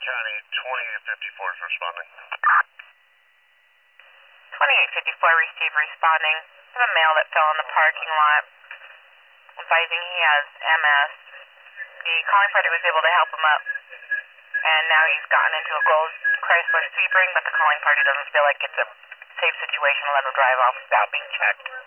County, 2854 is responding. 2854 received responding to a male that fell in the parking lot, advising he has MS. The calling party was able to help him up, and now he's gotten into a Gold Chrysler Sebring, but the calling party doesn't feel like it's a safe situation to let him drive off without being checked.